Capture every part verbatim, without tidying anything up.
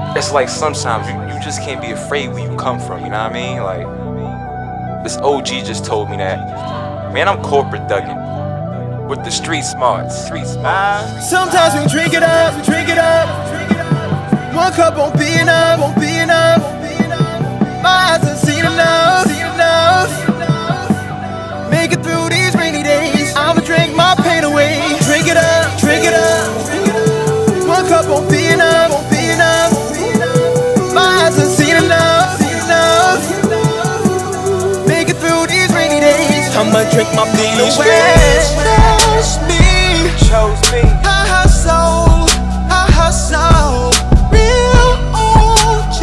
it's like sometimes you, you just can't be afraid where you come from, you know what I mean? Like, this O G just told me that. Man, I'm corporate thugging with the street smarts. Street smarts. Sometimes we drink it up, we drink it up. One cup won't be enough, won't be enough. My eyes have seen enough, seen enough. Make it through these rainy days. I'ma drink my pain away. Drink it up, drink it up. One cup won't be enough, won't be enough. My eyes have seen enough, seen enough. Make it through these rainy days. I'ma drink my pain away. Chose me, Chose me. I hustle, I hustle. Real O G.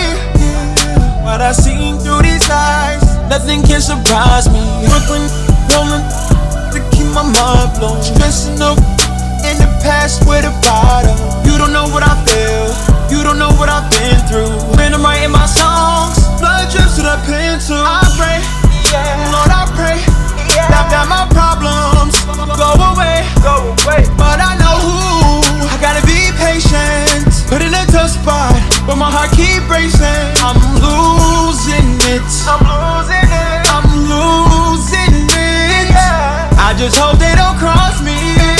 What I seen through these eyes, nothing can surprise me. Brooklyn, rolling to keep my mind blown. Stressing up in the past with a bottle. You don't know what I feel, you don't know what I've been through. When I'm writing my songs, blood drips to the pencil. I pray, yeah, Lord, I pray, yeah, that, that my problems go away, Go away. but I know who. I gotta be patient, put in a tough spot, but my heart keep racing. I'm losing it, I'm losing it. I'm losing it. Yeah. I just hope they don't cross me.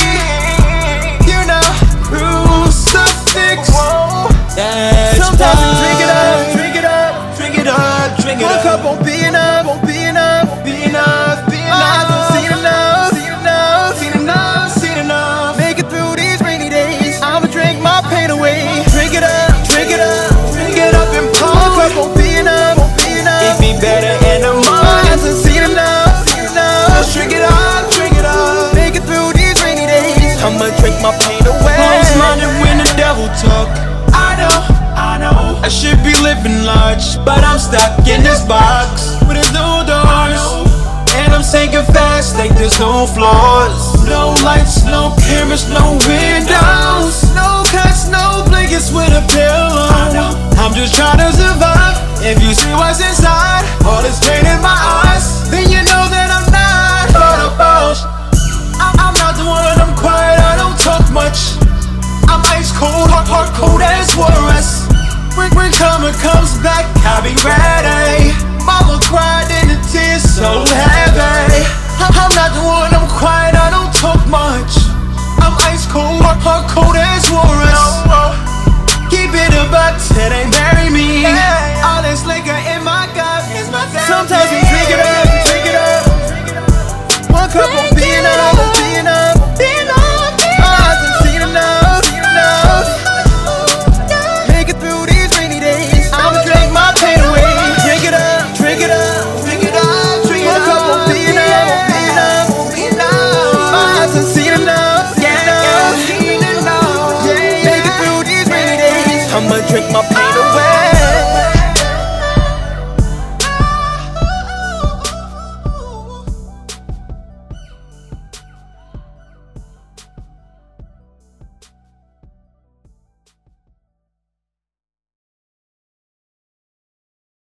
You know, crucifix. Whoa. That's Sometimes we drink it up, drink it up, drink it up, drink it up. One cup won't be enough, won't be enough, won't be enough, be enough. My eyes have seen enough, seen enough, seen enough, seen enough. Make it through these rainy days. I'ma drink my pain away. Drink it up, drink it up, drink it up and pour. One cup won't be enough, won't be enough. It be better in the morning. My eyes have seen enough, seen enough. Just drink it up, drink it up. Make it through these rainy days. I'ma drink my pain away. Close-minded when the devil talk. I know, I know. I should be living large, but I'm stuck in this box with its no doors. And I'm sinking fast like there's no floors. No lights, no cameras, no windows. No cuts, no blankets with a pillow. I'm just trying to survive. If you see what's inside, all this pain in my eyes, then you know that I'm not for the boss. I'm, I'm not the one, I'm quiet, I don't talk much. I'm ice cold, hard, hard, cold as worse. When, when karma comes back, I'll be ready. Mama cried and the tears so heavy. I'm, I'm not the one, I'm quiet, I don't talk much. I'm ice cold, hard, hard, cold as worse. Keep it a buck till they bury me. All this liquor in my cup is my therapy. Sometimes we drink it up, drink it up. One cup won't be enough, won't be enough. My eyes have seen enough, seen enough. Make it through these rainy days. I'ma drink my pain away. Drink it up, drink it up, drink it up, drink it up. One cup won't be enough, won't be enough, won't be enough. My eyes have seen enough, seen enough. Make it through these rainy days. I'ma drink my pain away.